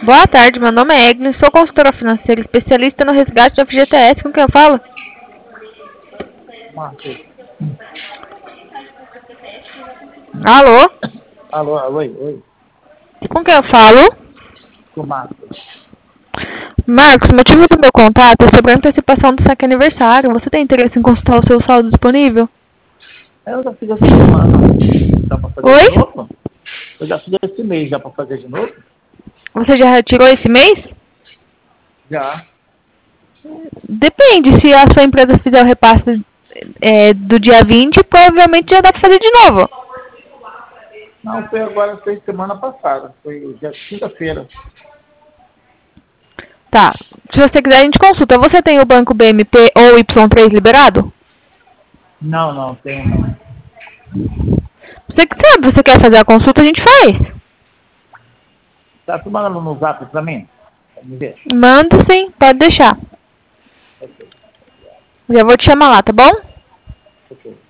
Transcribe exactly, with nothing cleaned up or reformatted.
Boa tarde, meu nome é Egnes, sou consultora financeira especialista no resgate do F G T S. Com quem eu falo? Marcos. Alô? Alô, alô, oi, oi. Com quem eu falo? Com o Marcos. Marcos, o motivo do meu contato é sobre a antecipação do saque aniversário. Você tem interesse em consultar o seu saldo disponível? Eu já fiz essa semana. Dá pra fazer de Oi? novo? Eu já fiz esse mês, dá pra fazer de novo? Você já retirou esse mês? Já. Depende, se a sua empresa fizer o repasse é, do dia vinte, provavelmente já dá pra fazer de novo. Não, foi agora, foi semana passada. Foi dia quinta-feira. Tá. Se você quiser, a gente consulta. Você tem o banco B M P ou Y três liberado? Não, não, tem não. Você que sabe, você quer fazer a consulta, a gente faz. Tá, tu manda no zap pra mim? Pra me ver? Manda sim, pode deixar. Ok, Já vou te chamar lá, tá bom? ok.